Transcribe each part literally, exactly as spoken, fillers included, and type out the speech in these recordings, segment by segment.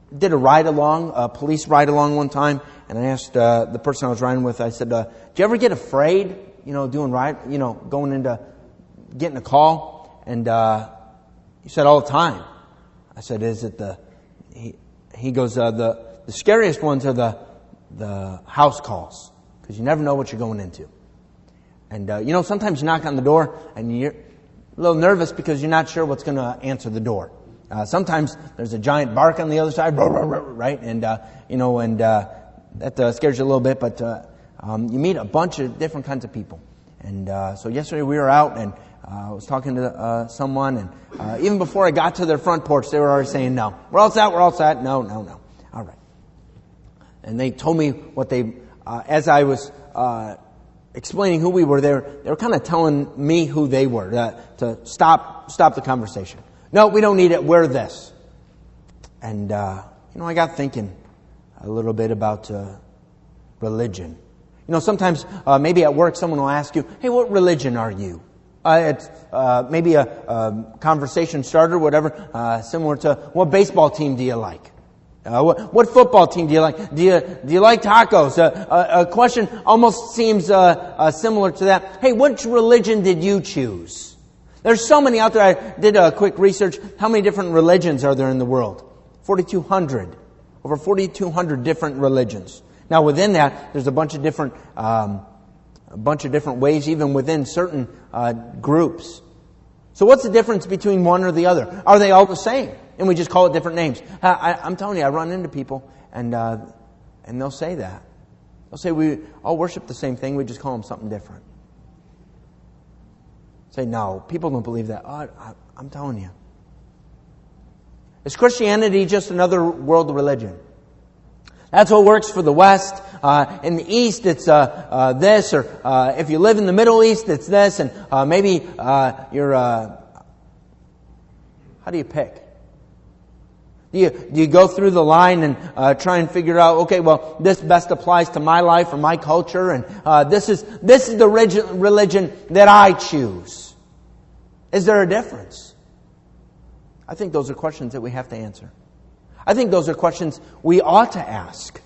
did a ride-along, a police ride-along one time, and I asked uh, the person I was riding with, I said, uh, do you ever get afraid, you know, doing ride, you know, going into, getting a call? And uh, he said, all the time. I said, is it the, he, he goes, uh, the, the scariest ones are the, the house calls, because you never know what you're going into. And, uh, you know, sometimes you knock on the door and you're a little nervous because you're not sure what's going to answer the door. Uh, sometimes there's a giant bark on the other side, right? And, uh, you know, and, uh, that uh, scares you a little bit, but, uh, um, you meet a bunch of different kinds of people. And, uh, so yesterday we were out and, uh, I was talking to, uh, someone and, uh, even before I got to their front porch, they were already saying, no, we're all set, we're all set. No, no, no. All right. And they told me what they, uh, as I was, uh, explaining who we were, they were, they were kind of telling me who they were, uh, to stop, stop the conversation. No, we don't need it. We're this. And, uh, you know, I got thinking a little bit about uh, religion. You know, sometimes uh, maybe at work someone will ask you, hey, what religion are you? Uh, it's uh, maybe a, a conversation starter, whatever, uh, similar to what baseball team do you like? Uh, what, what football team do you like? Do you, do you like tacos? Uh, a, a question almost seems uh, uh, similar to that. Hey, which religion did you choose? There's so many out there. I did a quick research. How many different religions are there in the world? forty-two hundred. Over forty-two hundred different religions. Now within that, there's a bunch of different, um, a bunch of different ways, even within certain uh, groups. So what's the difference between one or the other? Are they all the same? And we just call it different names. I, I, I'm telling you, I run into people and uh, and they'll say that. They'll say we all worship the same thing. We just call them something different. Say, no, people don't believe that. Oh, I, I'm telling you. Is Christianity just another world religion? That's what works for the West. Uh, in the East, it's uh, uh, this. Or uh, if you live in the Middle East, it's this. And uh, maybe uh, you're... Uh, how do you pick? Do you, do you go through the line and uh, try and figure out, okay, well, this best applies to my life or my culture, and uh, this is this is the religion, religion that I choose. Is there a difference? I think those are questions that we have to answer. I think those are questions we ought to ask.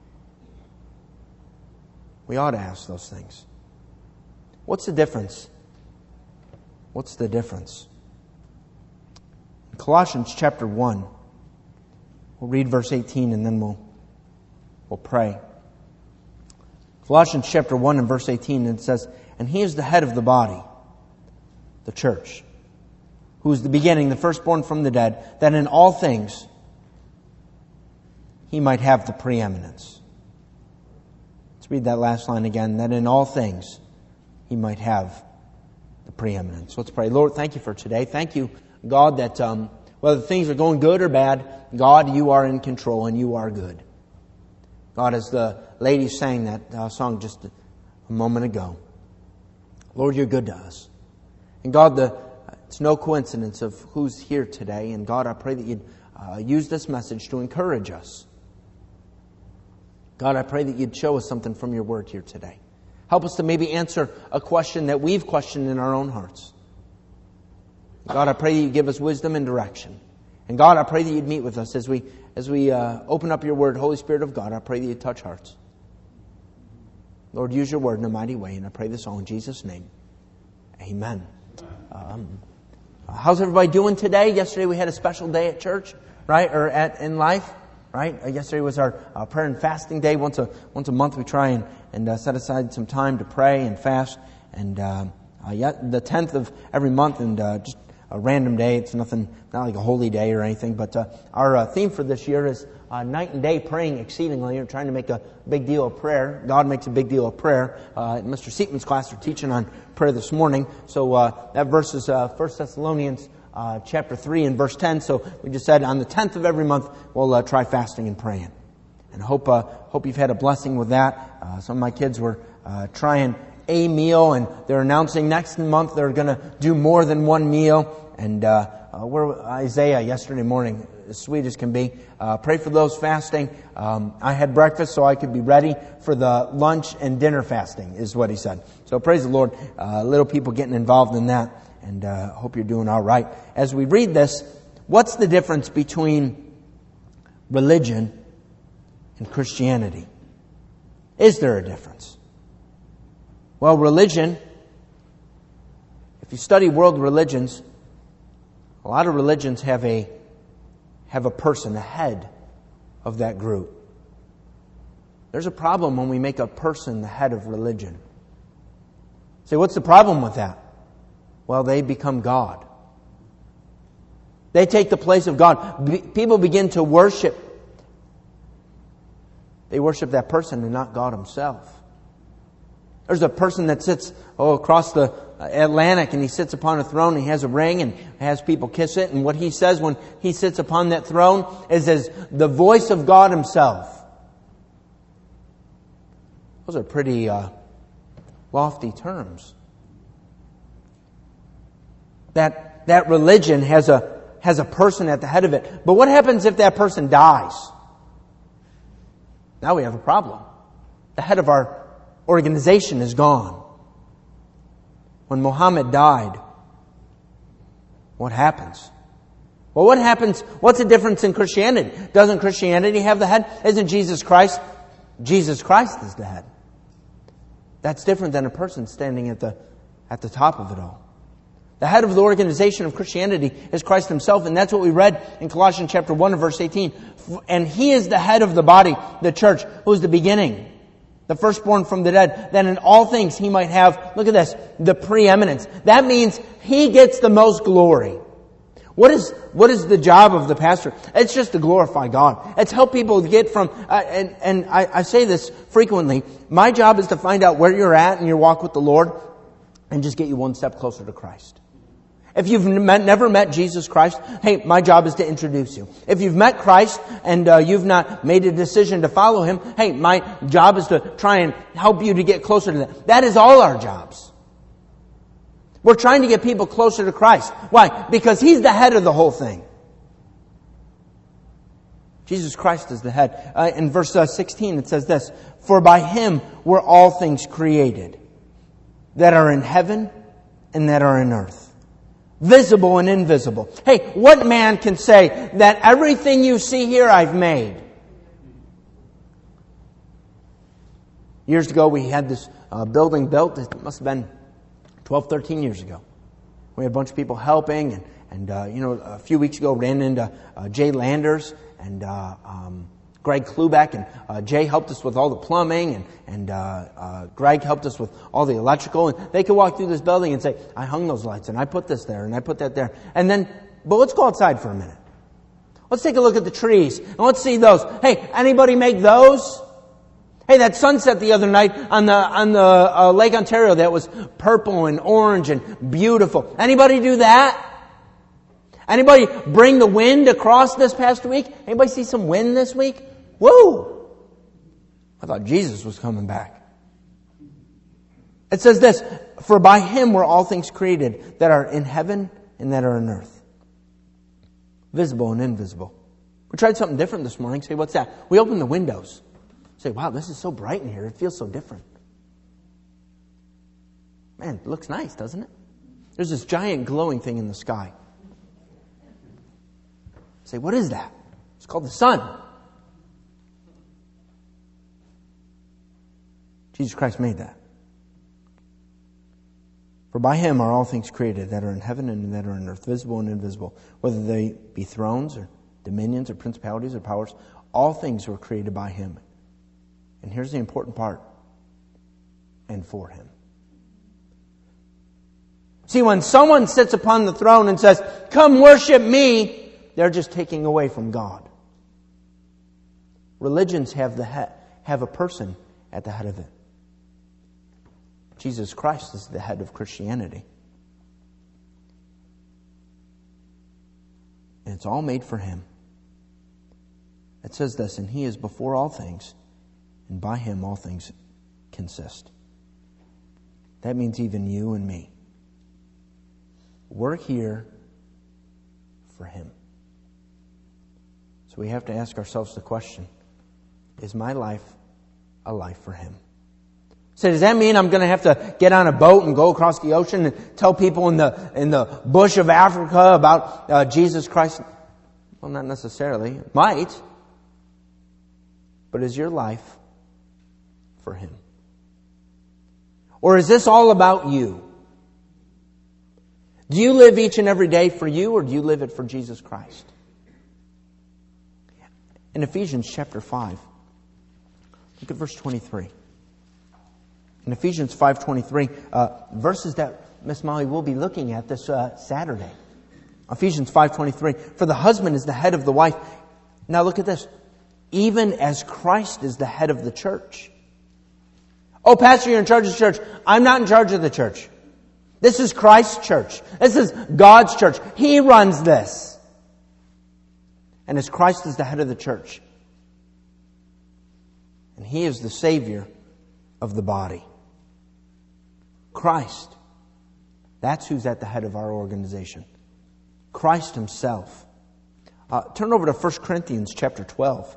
We ought to ask those things. What's the difference? What's the difference? In Colossians chapter one, we'll read verse eighteen and then we'll, we'll pray. Colossians chapter one and verse eighteen, it says, and He is the head of the body, the church, who is the beginning, the firstborn from the dead, that in all things He might have the preeminence. Let's read that last line again, that in all things He might have the preeminence. Let's pray. Lord, thank You for today. Thank You, God, that um, whether things are going good or bad, God, You are in control and You are good. God, as the lady sang that uh, song just a, a moment ago, Lord, You're good to us. And God, the, it's no coincidence of who's here today. And God, I pray that You'd uh, use this message to encourage us. God, I pray that You'd show us something from Your Word here today. Help us to maybe answer a question that we've questioned in our own hearts. God, I pray that You'd give us wisdom and direction. And God, I pray that You'd meet with us as we as we uh, open up Your Word. Holy Spirit of God, I pray that You'd touch hearts. Lord, use Your Word in a mighty way. And I pray this all in Jesus' name. Amen. Um, how's everybody doing today? Yesterday we had a special day at church, right? Or at in life. Right? Uh, yesterday was our uh, prayer and fasting day. Once a once a month we try and, and uh, set aside some time to pray and fast. And uh, uh, yeah, the tenth of every month, and uh, just a random day. It's nothing, not like a holy day or anything. But uh, our uh, theme for this year is uh, night and day praying exceedingly. We're trying to make a big deal of prayer. God makes a big deal of prayer. Uh, in Mister Seatman's class, we're teaching on prayer this morning. So uh, that verse is uh, First Thessalonians Uh, chapter three and verse ten. So we just said on the tenth of every month we'll uh, try fasting and praying. And I hope uh, hope you've had a blessing with that. Uh, some of my kids were uh, trying a meal, and they're announcing next month they're going to do more than one meal. And uh, uh, we're Isaiah yesterday morning, as sweet as can be. Uh, pray for those fasting. Um, I had breakfast so I could be ready for the lunch and dinner fasting, is what he said. So praise the Lord. Uh, little people getting involved in that. And I uh, hope you're doing all right. As we read this, what's the difference between religion and Christianity? Is there a difference? Well, religion, if you study world religions, a lot of religions have a have a person, a head of that group. There's a problem when we make a person the head of religion. Say, what's the problem with that? Well, they become God. They take the place of God. Be- people begin to worship. They worship that person and not God Himself. There's a person that sits oh, across the Atlantic, and he sits upon a throne, and he has a ring and has people kiss it. And what he says when he sits upon that throne is as the voice of God Himself. Those are pretty uh, lofty terms. That that religion has a has a person at the head of it. But what happens if that person dies? Now we have a problem. The head of our organization is gone. When Muhammad died, what happens? Well, what happens? What's the difference in Christianity? Doesn't Christianity have the head? Isn't Jesus Christ? Jesus Christ is the head. That's different than a person standing at the at the top of it all. The head of the organization of Christianity is Christ Himself, and that's what we read in Colossians chapter one and verse eighteen. And He is the head of the body, the church, who is the beginning, the firstborn from the dead, that in all things He might have, look at this, the preeminence. That means He gets the most glory. What is what is the job of the pastor? It's just to glorify God. It's help people get from, uh, and, and I, I say this frequently, my job is to find out where you're at in your walk with the Lord and just get you one step closer to Christ. If you've met, never met Jesus Christ, hey, my job is to introduce you. If you've met Christ and uh, you've not made a decision to follow Him, hey, my job is to try and help you to get closer to that. That is all our jobs. We're trying to get people closer to Christ. Why? Because He's the head of the whole thing. Jesus Christ is the head. Uh, in verse uh, sixteen it says this, "For by Him were all things created, that are in heaven and that are in earth, visible and invisible." Hey, what man can say that everything you see here I've made? Years ago we had this uh, building built. It must have been twelve, thirteen years ago. We had a bunch of people helping, and, and uh, you know, a few weeks ago ran into uh, Jay Landers and uh, um, Greg Klubeck, and uh, Jay helped us with all the plumbing, and, and uh, uh, Greg helped us with all the electrical, and they could walk through this building and say, I hung those lights, and I put this there, and I put that there. And then, but let's go outside for a minute. Let's take a look at the trees, and let's see those. Hey, anybody make those? Hey, that sunset the other night on the on the uh, Lake Ontario that was purple and orange and beautiful. Anybody do that? Anybody bring the wind across this past week? Anybody see some wind this week? Woo! I thought Jesus was coming back. It says this, "For by Him were all things created, that are in heaven and that are on earth, visible and invisible." We tried something different this morning. Say, what's that? We opened the windows. Say, wow, this is so bright in here. It feels so different. Man, it looks nice, doesn't it? There's this giant glowing thing in the sky. Say, what is that? It's called the sun. Jesus Christ made that. "For by Him are all things created, that are in heaven and that are on earth, visible and invisible, whether they be thrones or dominions or principalities or powers. All things were created by Him." And here's the important part. And for Him. See, when someone sits upon the throne and says, come worship me, they're just taking away from God. Religions have the head, have a person at the head of it. Jesus Christ is the head of Christianity. And it's all made for Him. It says this, "And He is before all things, and by Him all things consist." That means even you and me. We're here for Him. So we have to ask ourselves the question, is my life a life for Him? So does that mean I'm going to have to get on a boat and go across the ocean and tell people in the in the bush of Africa about uh, Jesus Christ? Well, not necessarily. It might. but is your life for Him? Or is this all about you? Do you live each and every day for you, or do you live it for Jesus Christ? In Ephesians chapter five, look at verse twenty-three. In Ephesians five twenty-three, uh, verses that Miss Molly will be looking at this uh, Saturday. Ephesians five twenty-three. For the husband is the head of the wife. Now look at this. Even as Christ is the head of the church. Oh, Pastor, you're in charge of the church. I'm not in charge of the church. This is Christ's church. This is God's church. He runs this. And as Christ is the head of the church, and He is the Savior of the body. Christ. That's who's at the head of our organization. Christ Himself. Uh, turn over to First Corinthians chapter twelve.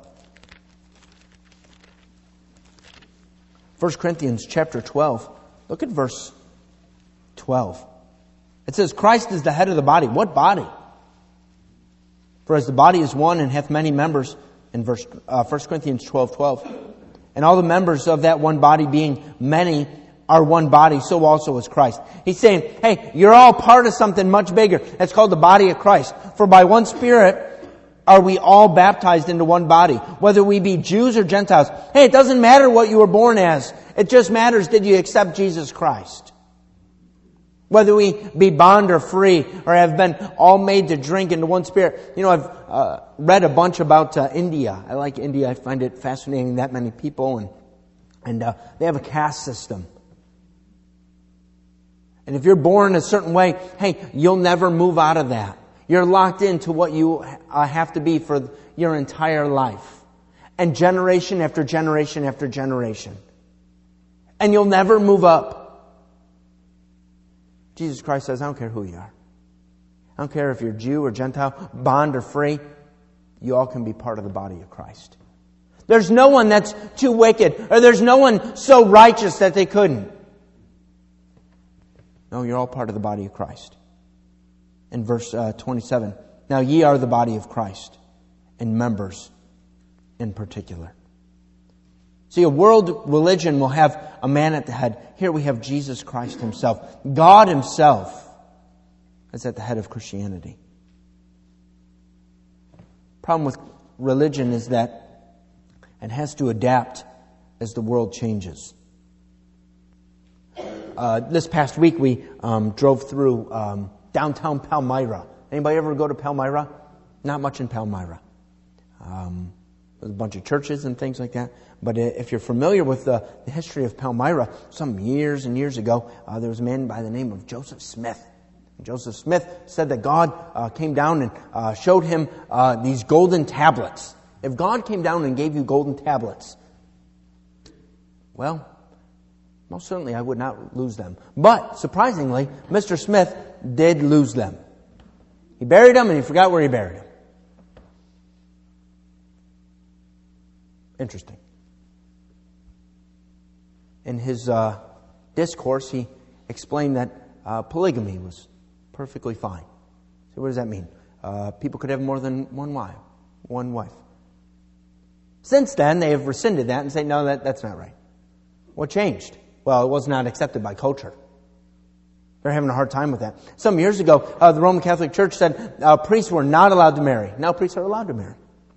First Corinthians chapter twelve. Look at verse twelve. It says, Christ is the head of the body. What body? For as the body is one and hath many members, in verse uh, First Corinthians twelve twelve, and all the members of that one body being many are one body, so also is Christ. He's saying, hey, you're all part of something much bigger. That's called the body of Christ. For by one Spirit are we all baptized into one body, whether we be Jews or Gentiles. Hey, it doesn't matter what you were born as. It just matters, did you accept Jesus Christ? Whether we be bond or free, or have been all made to drink into one Spirit. You know, I've uh, read a bunch about uh, India. I like India. I find it fascinating, that many people. And, and uh, they have a caste system. And if you're born a certain way, hey, you'll never move out of that. You're locked into what you uh, have to be for your entire life. And generation after generation after generation. And you'll never move up. Jesus Christ says, I don't care who you are. I don't care if you're Jew or Gentile, bond or free. You all can be part of the body of Christ. There's no one that's too wicked, or there's no one so righteous that they couldn't. No, you're all part of the body of Christ. In verse uh, twenty-seven, now ye are the body of Christ, and members in particular. See, a world religion will have a man at the head. Here we have Jesus Christ Himself. God Himself is at the head of Christianity. Problem with religion is that it has to adapt as the world changes. Uh, this past week we um, drove through um, downtown Palmyra. Anybody ever go to Palmyra? Not much in Palmyra. Um, there's a bunch of churches and things like that. But if you're familiar with the, the history of Palmyra, some years and years ago, uh, there was a man by the name of Joseph Smith. And Joseph Smith said that God uh, came down and uh, showed him uh, these golden tablets. If God came down and gave you golden tablets, well, most certainly I would not lose them. But, surprisingly, Mister Smith did lose them. He buried them and he forgot where he buried them. Interesting. In his uh, discourse, he explained that uh, polygamy was perfectly fine. So what does that mean? Uh, people could have more than one wife. One wife. Since then, they have rescinded that and say, no, that, that's not right. What changed? Well, it was not accepted by culture. They're having a hard time with that. Some years ago, uh, the Roman Catholic Church said uh, priests were not allowed to marry. Now priests are allowed to marry.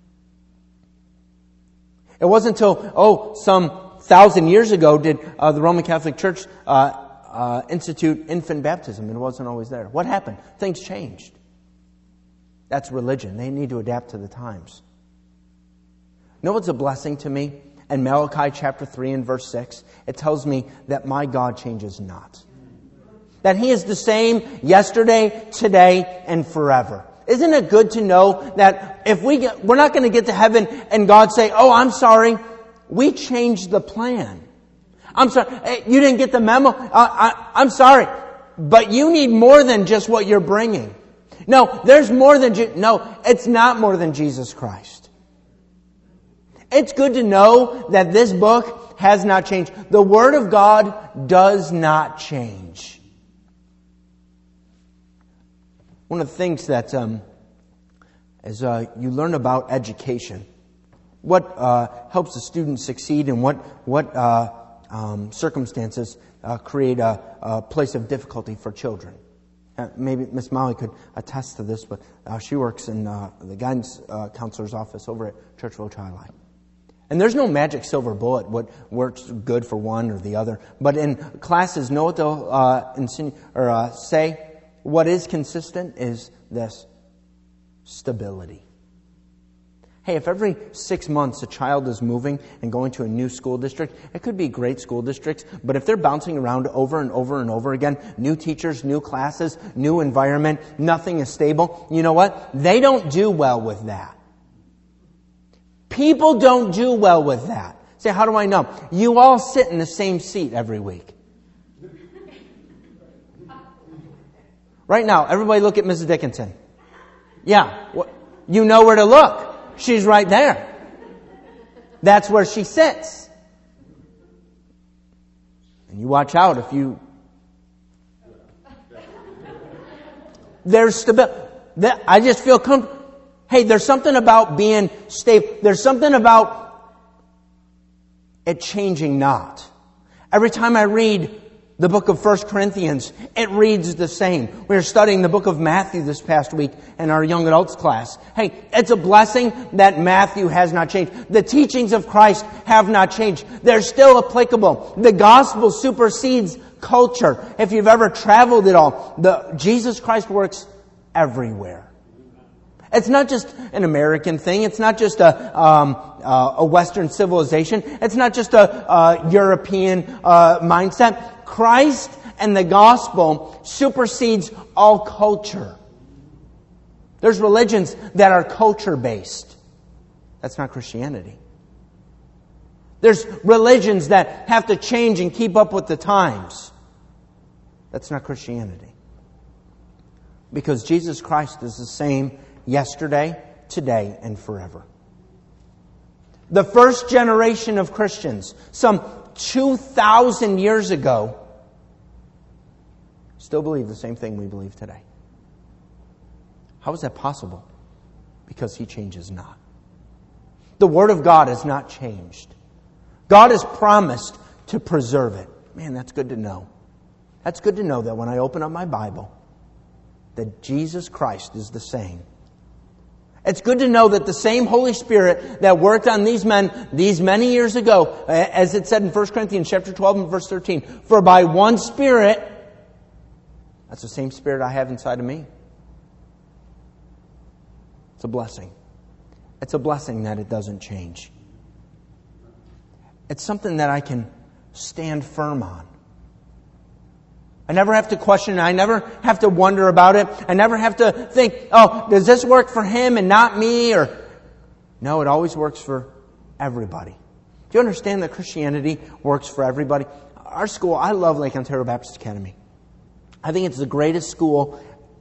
It wasn't until, oh, some thousand years ago did uh, the Roman Catholic Church uh, uh, institute infant baptism. It wasn't always there. What happened? Things changed. That's religion. They need to adapt to the times. You know what's a blessing to me? In Malachi chapter three and verse six, it tells me that my God changes not. That He is the same yesterday, today, and forever. Isn't it good to know that if we get, we're not going to get to heaven and God say, oh, I'm sorry, we changed the plan. I'm sorry, hey, you didn't get the memo. Uh, I, I'm sorry, but you need more than just what you're bringing. No, there's more than, Je- no, it's not more than Jesus Christ. It's good to know that this book has not changed. The Word of God does not change. One of the things that, um, as uh, you learn about education, what uh, helps a student succeed and what what uh, um, circumstances uh, create a, a place of difficulty for children. Uh, maybe Miss Molly could attest to this, but uh, she works in uh, the guidance uh, counselor's office over at Churchville Chi-Li. And there's no magic silver bullet what works good for one or the other. But in classes, know what they'll uh, insinu- or uh, say. What is consistent is this: stability. Hey, if every six months a child is moving and going to a new school district, it could be great school districts, but if they're bouncing around over and over and over again, new teachers, new classes, new environment, nothing is stable, you know what? They don't do well with that. People don't do well with that. Say, how do I know? You all sit in the same seat every week. Right now, everybody look at Missus Dickinson. Yeah, you know where to look. She's right there. That's where she sits. And you watch out if you... There's stability. I just feel comfortable. Hey, there's something about being stable. There's something about it changing not. Every time I read the book of First Corinthians, it reads the same. We were studying the book of Matthew this past week in our young adults class. Hey, it's a blessing that Matthew has not changed. The teachings of Christ have not changed. They're still applicable. The gospel supersedes culture. If you've ever traveled at all, the Jesus Christ works everywhere. It's not just an American thing. It's not just a um, uh, a Western civilization. It's not just a uh, European uh, mindset. Christ and the gospel supersedes all culture. There's religions that are culture-based. That's not Christianity. There's religions that have to change and keep up with the times. That's not Christianity. Because Jesus Christ is the same yesterday, today, and forever. The first generation of Christians, some two thousand years ago, still believe the same thing we believe today. How is that possible? Because He changes not. The Word of God has not changed. God has promised to preserve it. Man, that's good to know. That's good to know that when I open up my Bible, that Jesus Christ is the same. It's good to know that the same Holy Spirit that worked on these men these many years ago, as it said in First Corinthians chapter twelve and verse thirteen, for by one Spirit, that's the same Spirit I have inside of me. It's a blessing. It's a blessing that it doesn't change. It's something that I can stand firm on. I never have to question it. I never have to wonder about it. I never have to think, oh, does this work for him and not me? Or no, it always works for everybody. Do you understand that Christianity works for everybody? Our school, I love Lake Ontario Baptist Academy. I think it's the greatest school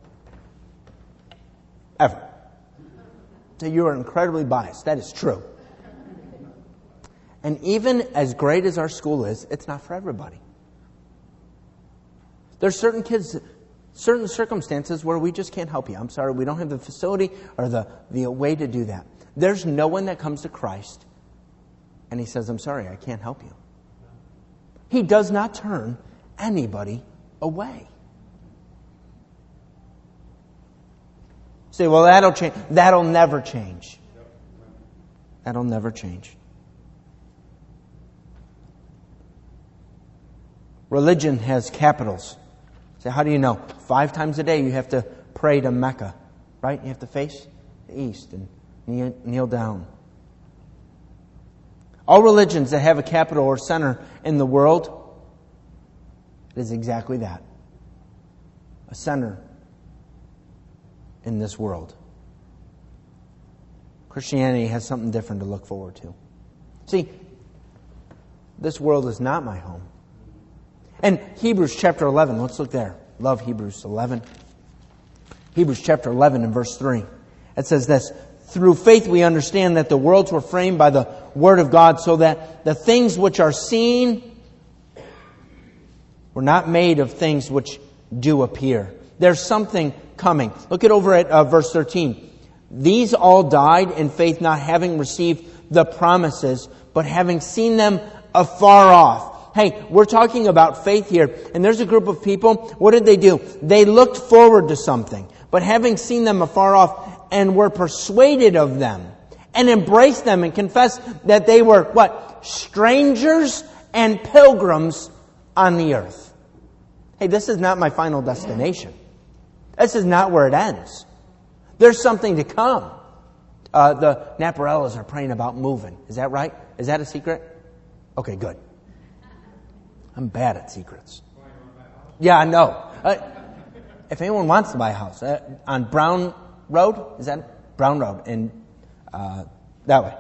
ever. So you are incredibly biased. That is true. And even as great as our school is, it's not for everybody. There's certain kids, certain circumstances where we just can't help you. I'm sorry, we don't have the facility or the, the way to do that. There's no one that comes to Christ and he says, I'm sorry, I can't help you. He does not turn anybody away. Say, well, that'll change. That'll never change. That'll never change. Religion has capitals. So how do you know? Five times a day you have to pray to Mecca, right? You have to face the east and kneel, kneel down. All religions that have a capital or center in the world, it is exactly that. A center in this world. Christianity has something different to look forward to. See, this world is not my home. And Hebrews chapter eleven, let's look there. Love Hebrews eleven. Hebrews chapter eleven and verse three. It says this, through faith we understand that the worlds were framed by the Word of God, so that the things which are seen were not made of things which do appear. There's something coming. Look at over at uh, verse thirteen. These all died in faith, not having received the promises, but having seen them afar off. Hey, we're talking about faith here, and there's a group of people, what did they do? They looked forward to something, but having seen them afar off, and were persuaded of them, and embraced them, and confessed that they were, what? Strangers and pilgrims on the earth. Hey, this is not my final destination. This is not where it ends. There's something to come. Uh, the Naparellas are praying about moving. Is that right? Is that a secret? Okay, good. I'm bad at secrets. Yeah, I know. Uh, if anyone wants to buy a house, uh, on Brown Road, is that it? Brown Road, in uh, that way.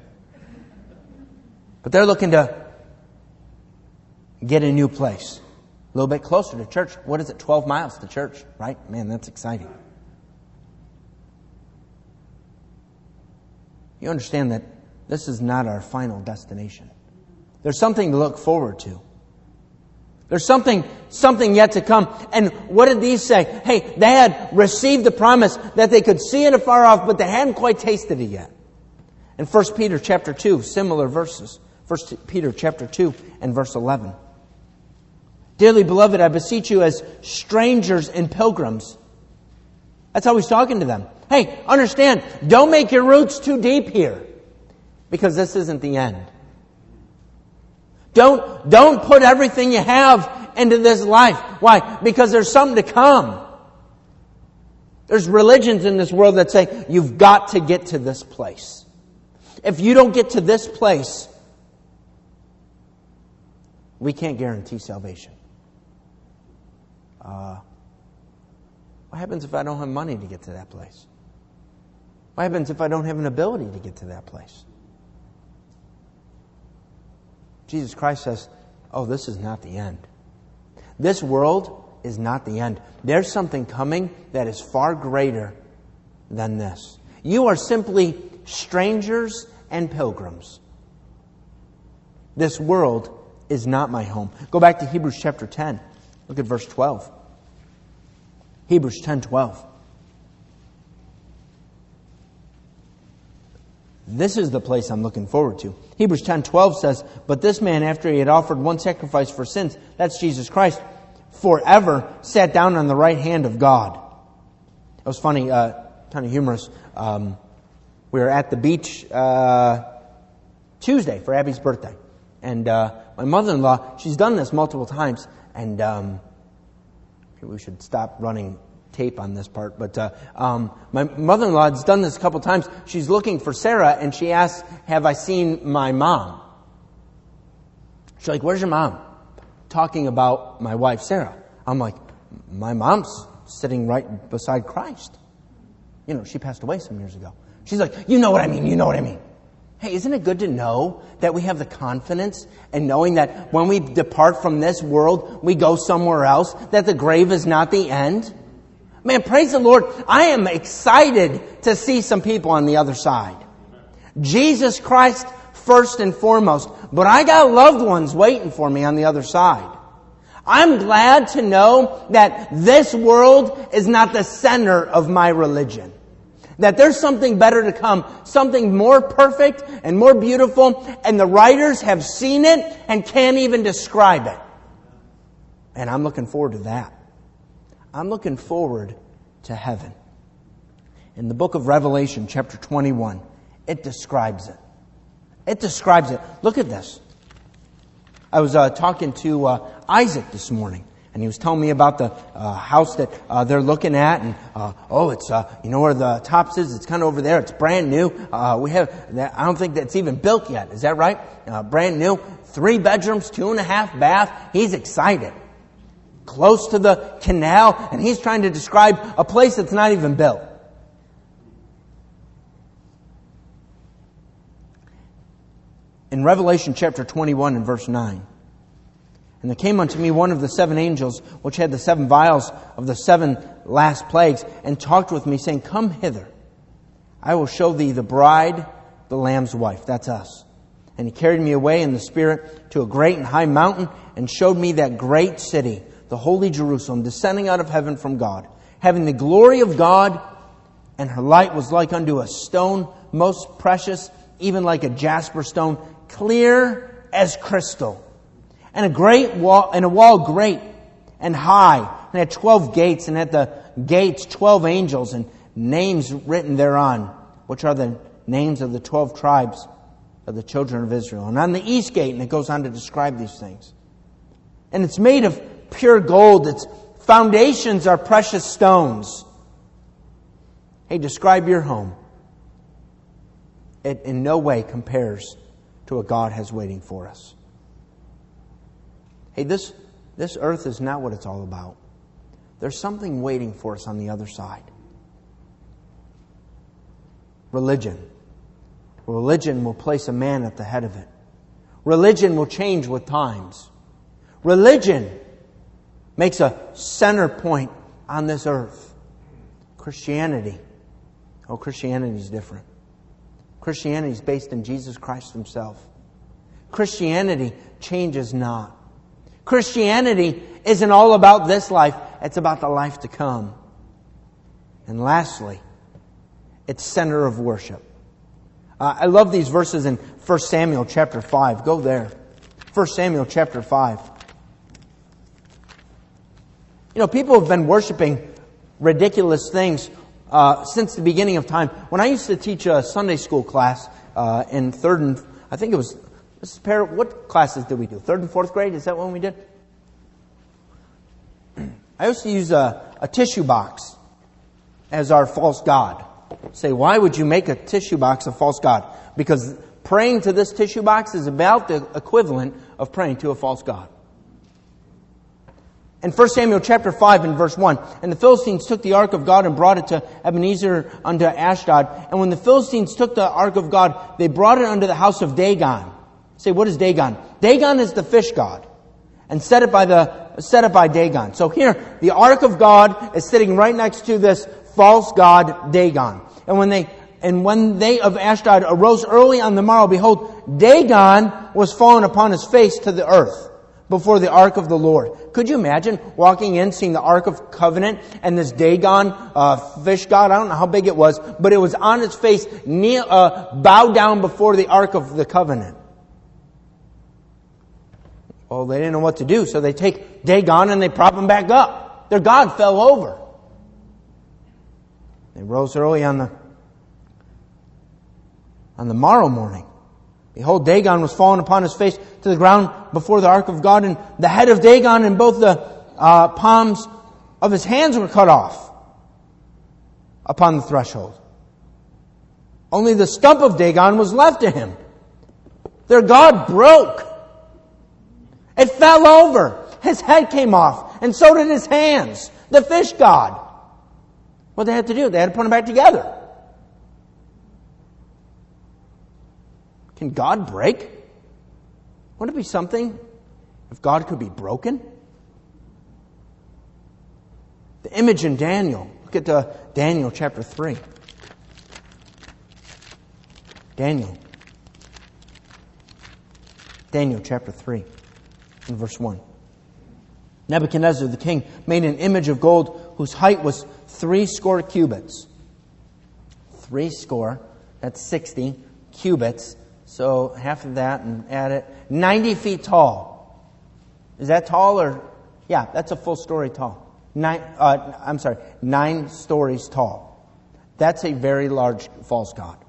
But they're looking to get a new place. A little bit closer to church. What is it? twelve miles to church, right? Man, that's exciting. You understand that this is not our final destination. There's something to look forward to. There's something, something yet to come. And what did these say? Hey, they had received the promise that they could see it afar off, but they hadn't quite tasted it yet. In First Peter chapter two, similar verses. First Peter chapter two and verse eleven. Dearly beloved, I beseech you as strangers and pilgrims. That's how he's talking to them. Hey, understand, don't make your roots too deep here, because this isn't the end. Don't, don't put everything you have into this life. Why? Because there's something to come. There's religions in this world that say, you've got to get to this place. If you don't get to this place, we can't guarantee salvation. Uh, what happens if I don't have money to get to that place? What happens if I don't have an ability to get to that place? Jesus Christ says, oh, this is not the end. This world is not the end. There's something coming that is far greater than this. You are simply strangers and pilgrims. This world is not my home. Go back to Hebrews chapter ten. Look at verse twelve. Hebrews ten twelve. This is the place I'm looking forward to. Hebrews ten twelve says, but this man, after he had offered one sacrifice for sins, that's Jesus Christ, forever sat down on the right hand of God. It was funny, uh, kind of humorous. Um, we were at the beach uh, Tuesday for Abby's birthday. And uh, my mother-in-law, she's done this multiple times. And um, we should stop running tape on this part, but uh, um, my mother-in-law has done this a couple times. She's looking for Sarah, and she asks, have I seen my mom? She's like, where's your mom? Talking about my wife, Sarah. I'm like, my mom's sitting right beside Christ. You know, she passed away some years ago. She's like, you know what I mean, you know what I mean. Hey, isn't it good to know that we have the confidence and knowing that when we depart from this world, we go somewhere else, that the grave is not the end? Man, praise the Lord. I am excited to see some people on the other side. Jesus Christ first and foremost. But I got loved ones waiting for me on the other side. I'm glad to know that this world is not the center of my religion. That there's something better to come. Something more perfect and more beautiful. And the writers have seen it and can't even describe it. And I'm looking forward to that. I'm looking forward to heaven. In the book of Revelation, chapter twenty-one, it describes it. It describes it. Look at this. I was uh, talking to uh, Isaac this morning, and he was telling me about the uh, house that uh, they're looking at, and uh, oh, it's uh, you know where the tops is? It's kind of over there. It's brand new. Uh, we have that. I don't think that's even built yet. Is that right? Uh, brand new, three bedrooms, two and a half bath. He's excited. Close to the canal, and he's trying to describe a place that's not even built. In Revelation chapter twenty-one and verse nine, and there came unto me one of the seven angels, which had the seven vials of the seven last plagues, and talked with me, saying, come hither. I will show thee the bride, the Lamb's wife. That's us. And he carried me away in the Spirit to a great and high mountain, and showed me that great city, the holy Jerusalem, descending out of heaven from God, having the glory of God, and her light was like unto a stone most precious, even like a jasper stone, clear as crystal. And a great wall, and a wall great and high, and had twelve gates, and at the gates twelve angels, and names written thereon, which are the names of the twelve tribes of the children of Israel. And on the east gate, and it goes on to describe these things. And it's made of pure gold. Its foundations are precious stones. Hey, describe your home. It in no way compares to what God has waiting for us. Hey, this, this earth is not what it's all about. There's something waiting for us on the other side. Religion. Religion will place a man at the head of it. Religion will change with times. Religion makes a center point on this earth. Christianity. Oh, Christianity is different. Christianity is based in Jesus Christ Himself. Christianity changes not. Christianity isn't all about this life. It's about the life to come. And lastly, it's center of worship. Uh, I love these verses in First Samuel chapter five. Go there. First Samuel chapter five. You know, people have been worshiping ridiculous things uh, since the beginning of time. When I used to teach a Sunday school class uh, in third and, I think it was, Missus Parrott, what classes did we do? Third and fourth grade? Is that when we did? I used to use a, a tissue box as our false god. Say, why would you make a tissue box a false god? Because praying to this tissue box is about the equivalent of praying to a false god. In First Samuel chapter five and verse one, and the Philistines took the ark of God and brought it to Ebenezer unto Ashdod. And when the Philistines took the ark of God, they brought it unto the house of Dagon. Say, what is Dagon? Dagon is the fish god. And set it by the set it by Dagon. So here, the ark of God is sitting right next to this false god Dagon. And when they and when they of Ashdod arose early on the morrow, behold, Dagon was fallen upon his face to the earth before the ark of the Lord. Could you imagine walking in, seeing the Ark of Covenant and this Dagon, uh, fish god? I don't know how big it was, but it was on its face, kneel, uh, bowed down before the Ark of the Covenant. Well, they didn't know what to do, so they take Dagon and they prop him back up. Their god fell over. They rose early on the on the morrow morning. Behold, Dagon was fallen upon his face to the ground before the ark of God, and the head of Dagon and both the uh, palms of his hands were cut off upon the threshold. Only the stump of Dagon was left to him. Their god broke. It fell over. His head came off, and so did his hands. The fish god. What they had to do? They had to put them back together. Can God break? Wouldn't it be something if God could be broken? The image in Daniel. Look at uh, Daniel chapter three. Daniel. Daniel chapter three and verse one. Nebuchadnezzar the king made an image of gold whose height was three score cubits. Three score, that's sixty cubits. So half of that and add it. ninety feet tall. Is that tall or? Yeah, that's a full story tall. Nine, uh, I'm sorry, nine stories tall. That's a very large false god.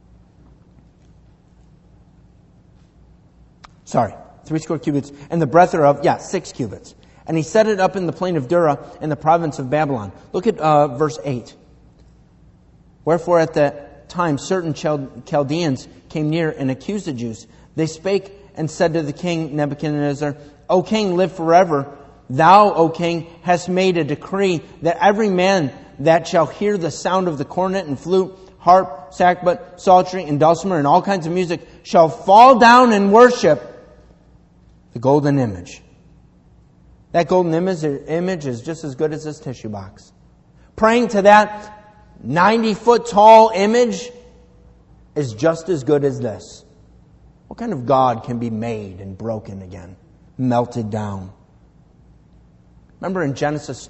Sorry, three score cubits. And the breadth thereof, yeah, six cubits. And he set it up in the plain of Dura in the province of Babylon. Look at uh, verse eight. Wherefore at that time certain Chaldeans came near and accused the Jews. They spake and said to the king Nebuchadnezzar, O king, live forever. Thou, O king, hast made a decree that every man that shall hear the sound of the cornet and flute, harp, sackbut, psaltery, and dulcimer, and all kinds of music, shall fall down and worship the golden image. That golden image, image is just as good as this tissue box. Praying to that ninety foot tall image is just as good as this. What kind of God can be made and broken again? Melted down. Remember in Genesis,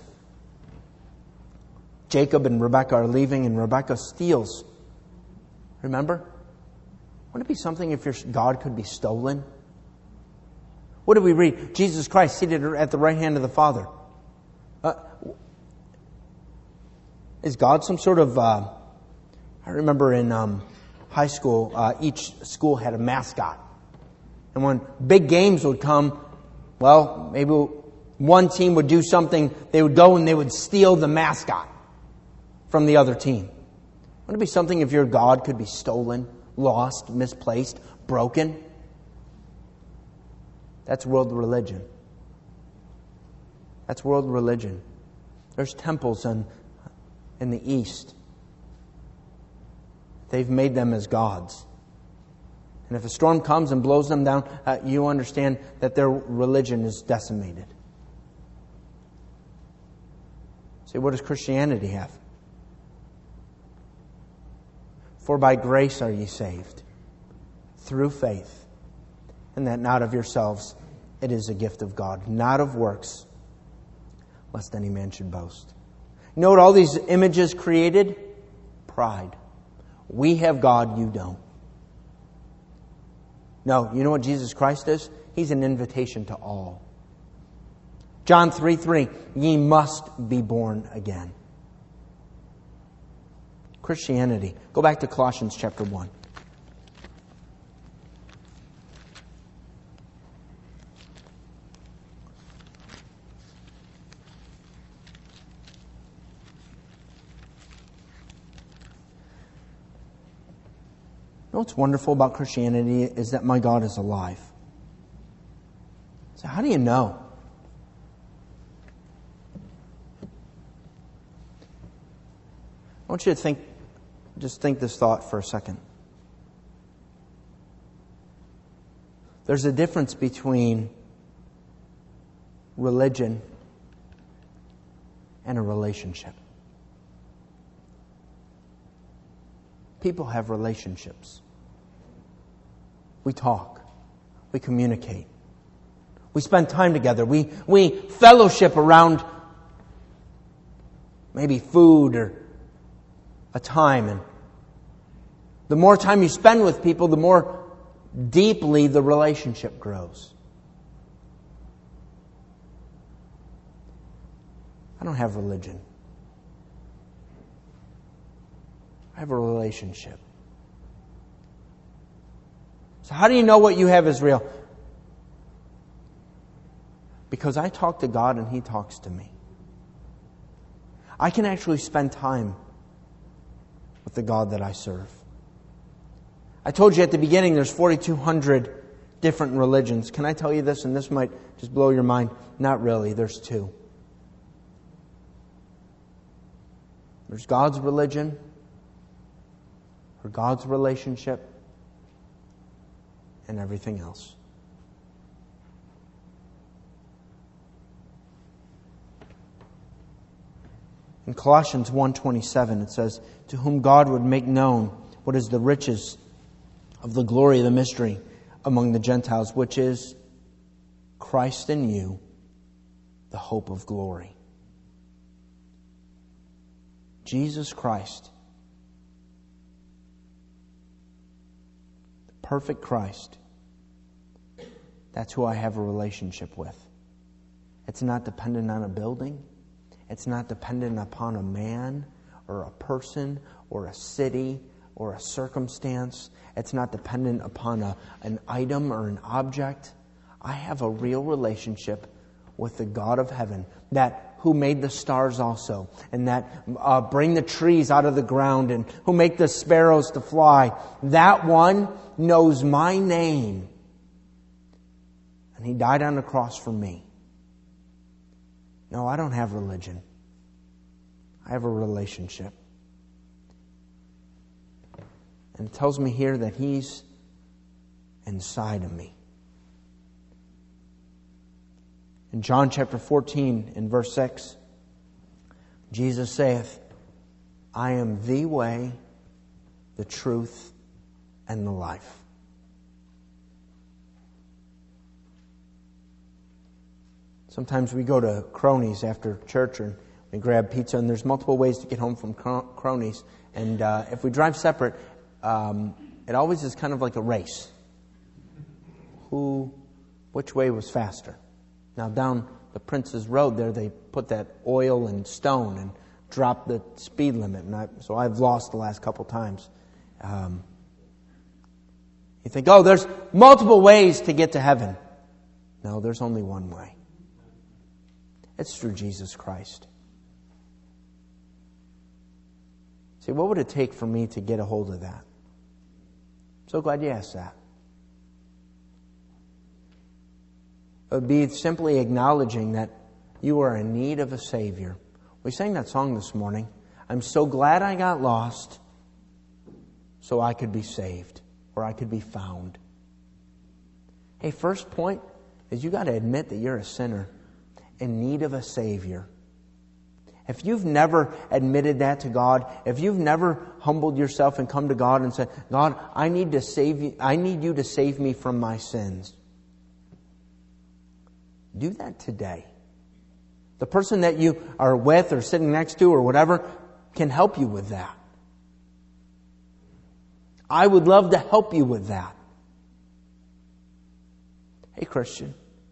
Jacob and Rebekah are leaving and Rebekah steals. Remember? Wouldn't it be something if your God could be stolen? What did we read? Jesus Christ seated at the right hand of the Father. Uh, is God some sort of... Uh, I remember in um, high school, uh, each school had a mascot. And when big games would come, well, maybe one team would do something. They would go and they would steal the mascot from the other team. Wouldn't it be something if your God could be stolen, lost, misplaced, broken? That's world religion. That's world religion. There's temples in, in the East. They've made them as gods. And if a storm comes and blows them down, uh, you understand that their religion is decimated. See, what does Christianity have? For by grace are ye saved, through faith, and that not of yourselves, it is a gift of God, not of works, lest any man should boast. You know what all these images created? Pride. We have God, you don't. No, you know what Jesus Christ is? He's an invitation to all. John three three, ye must be born again. Christianity. Go back to Colossians chapter one. You know what's wonderful about Christianity is that my God is alive. So how do you know? I want you to think, just think this thought for a second. There's a difference between religion and a relationship. People have relationships. We talk. We communicate. We spend time together. We, we fellowship around maybe food or a time. And the more time you spend with people, the more deeply the relationship grows. I don't have religion. I have a relationship. So how do you know what you have is real? Because I talk to God and He talks to me. I can actually spend time with the God that I serve. I told you at the beginning there's forty-two hundred different religions. Can I tell you this? And this might just blow your mind. Not really. There's two. There's God's religion, or God's relationship, and everything else. In Colossians one twenty-seven it says, to whom God would make known what is the riches of the glory of the mystery among the Gentiles, which is Christ in you, the hope of glory. Jesus Christ, the perfect Christ, that's who I have a relationship with. It's not dependent on a building. It's not dependent upon a man or a person or a city or a circumstance. It's not dependent upon a, an item or an object. I have a real relationship with the God of heaven, that who made the stars also, and that uh, bring the trees out of the ground, and who make the sparrows to fly. That one knows my name. And He died on the cross for me. No, I don't have religion. I have a relationship. And it tells me here that He's inside of me. In John chapter fourteen, in verse six, Jesus saith, I am the way, the truth, and the life. Sometimes we go to Cronies after church and we grab pizza, and there's multiple ways to get home from Cronies. And uh, if we drive separate, um, it always is kind of like a race. Who, which way was faster? Now down the Prince's Road there, they put that oil and stone and dropped the speed limit. And I, so I've lost the last couple times. Um, you think, oh, there's multiple ways to get to heaven. No, there's only one way. It's through Jesus Christ. See, what would it take for me to get a hold of that? I'm so glad you asked that. It would be simply acknowledging that you are in need of a Savior. We sang that song this morning. I'm so glad I got lost so I could be saved or I could be found. Hey, first point is you got to admit that you're a sinner in need of a Savior. If you've never admitted that to God, if you've never humbled yourself and come to God and said, God, I need to save you, I need you to save me from my sins. Do that today. The person that you are with or sitting next to or whatever can help you with that. I would love to help you with that. Hey, Christian,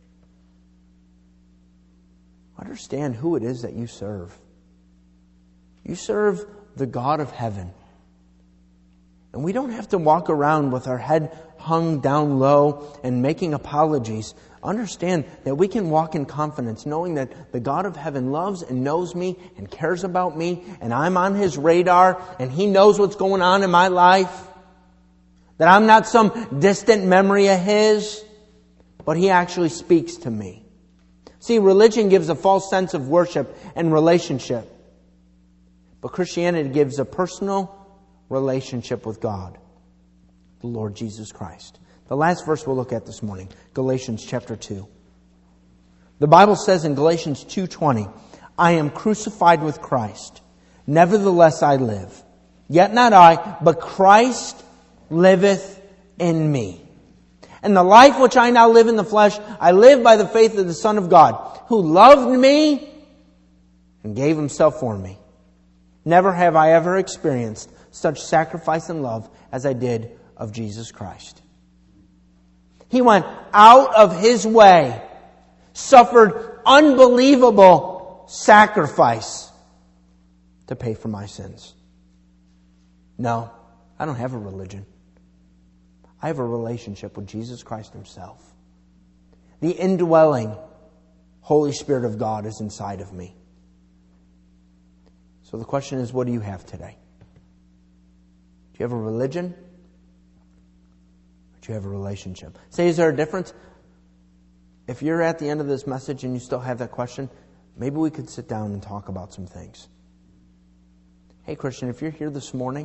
understand who it is that you serve. You serve the God of heaven. And we don't have to walk around with our head hung down low and making apologies. Understand that we can walk in confidence knowing that the God of heaven loves and knows me and cares about me and I'm on His radar and He knows what's going on in my life. That I'm not some distant memory of His, but He actually speaks to me. See, religion gives a false sense of worship and relationship. But Christianity gives a personal relationship with God, the Lord Jesus Christ. The last verse we'll look at this morning, Galatians chapter two. The Bible says in Galatians two twenty, I am crucified with Christ. Nevertheless I live. Yet not I, but Christ liveth in me. And the life which I now live in the flesh, I live by the faith of the Son of God, who loved me and gave Himself for me. Never have I ever experienced such sacrifice and love as I did of Jesus Christ. He went out of His way, suffered unbelievable sacrifice to pay for my sins. No, I don't have a religion. I have a relationship with Jesus Christ Himself. The indwelling Holy Spirit of God is inside of me. So the question is, what do you have today? Do you have a religion? Or do you have a relationship? Say, is there a difference? If you're at the end of this message and you still have that question, maybe we could sit down and talk about some things. Hey, Christian, if you're here this morning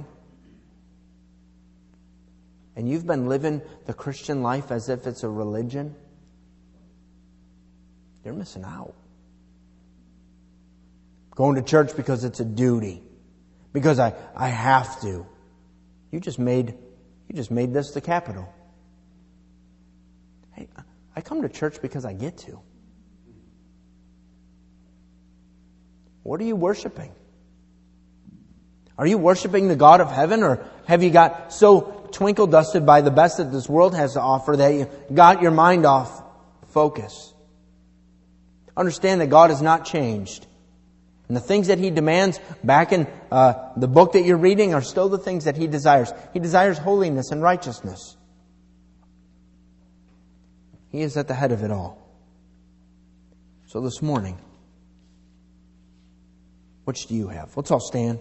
and you've been living the Christian life as if it's a religion, you're missing out. Going to church because it's a duty. Because I, I have to. You just made you just made this the capital. Hey, I come to church because I get to. What are you worshiping? Are you worshiping the God of heaven, or have you got so twinkle dusted by the best that this world has to offer that you got your mind off focus? Understand that God has not changed. And the things that He demands back in uh, the book that you're reading are still the things that He desires. He desires holiness and righteousness. He is at the head of it all. So this morning, which do you have? Let's all stand.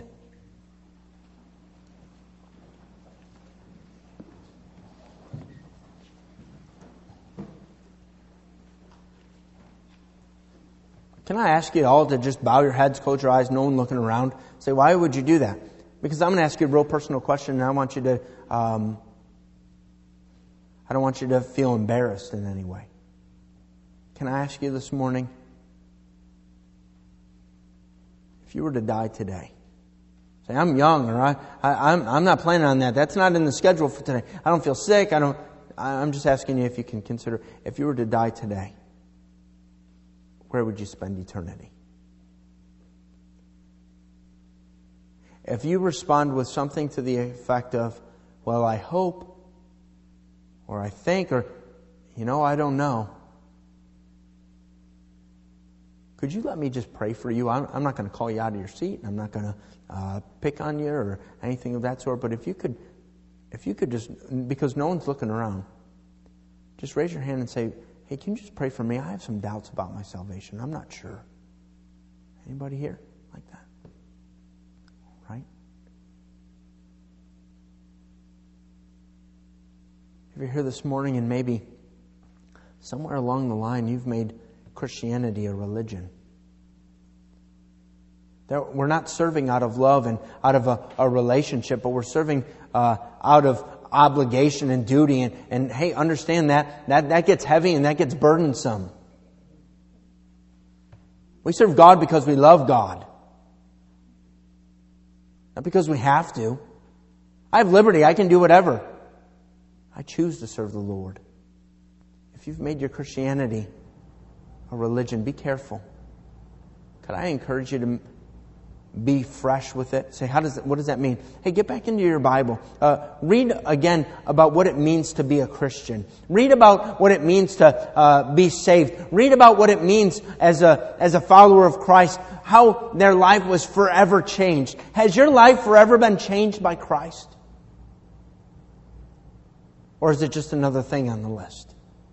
Can I ask you all to just bow your heads, close your eyes, no one looking around? Say, why would you do that? Because I'm going to ask you a real personal question, and I want you to, um, I don't want you to feel embarrassed in any way. Can I ask you this morning, if you were to die today, say, I'm young, or I, I, I'm, I'm not planning on that. That's not in the schedule for today. I don't feel sick. I don't, I'm just asking you if you can consider, if you were to die today, where would you spend eternity? If you respond with something to the effect of, well, I hope, or I think, or, you know, I don't know. Could you let me just pray for you? I'm, I'm not going to call you out of your seat. I'm not going to uh, pick on you or anything of that sort. But if you could, if you could just, because no one's looking around, just raise your hand and say, hey, can you just pray for me? I have some doubts about my salvation. I'm not sure. Anybody here like that? Right? If you're here this morning and maybe somewhere along the line you've made Christianity a religion. We're not serving out of love and out of a, a relationship, but we're serving uh, out of obligation and duty. And, and hey, understand that, that that gets heavy and that gets burdensome. We serve God because we love God. Not because we have to. I have liberty. I can do whatever. I choose to serve the Lord. If you've made your Christianity a religion, be careful. Could I encourage you to be fresh with it? Say, how does it, what does that mean? Hey, get back into your Bible. Uh, read again about what it means to be a Christian. Read about what it means to uh, be saved. Read about what it means as a as a follower of Christ, how their life was forever changed. Has your life forever been changed by Christ? Or is it just another thing on the list?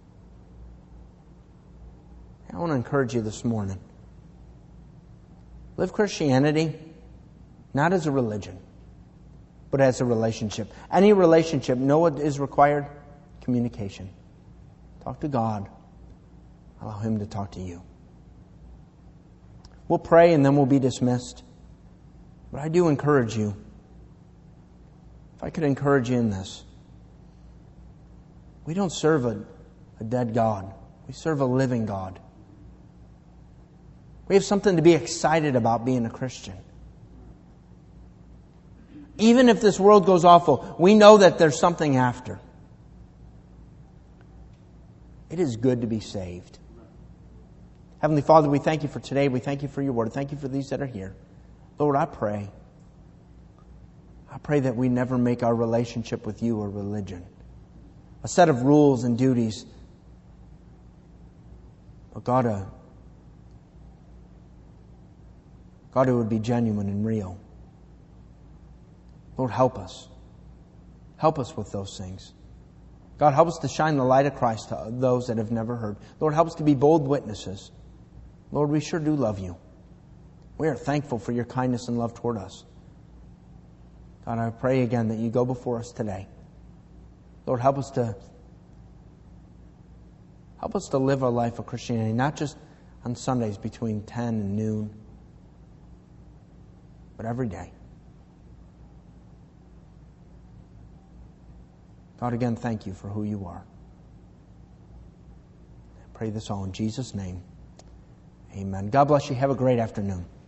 I want to encourage you this morning. Live Christianity not as a religion, but as a relationship. Any relationship, know what is required? Communication. Talk to God. Allow Him to talk to you. We'll pray and then we'll be dismissed. But I do encourage you. If I could encourage you in this. We don't serve a, a dead God. We serve a living God. We have something to be excited about being a Christian. Even if this world goes awful, we know that there's something after. It is good to be saved. Heavenly Father, we thank You for today. We thank You for Your word. Thank You for these that are here. Lord, I pray. I pray that we never make our relationship with You a religion. A set of rules and duties. But God, a God, it would be genuine and real. Lord, help us. Help us with those things. God, help us to shine the light of Christ to those that have never heard. Lord, help us to be bold witnesses. Lord, we sure do love You. We are thankful for Your kindness and love toward us. God, I pray again that You go before us today. Lord, help us to help us to live our life of Christianity, not just on Sundays between ten and noon, but every day. God, again, thank You for who You are. I pray this all in Jesus' name. Amen. God bless you. Have a great afternoon.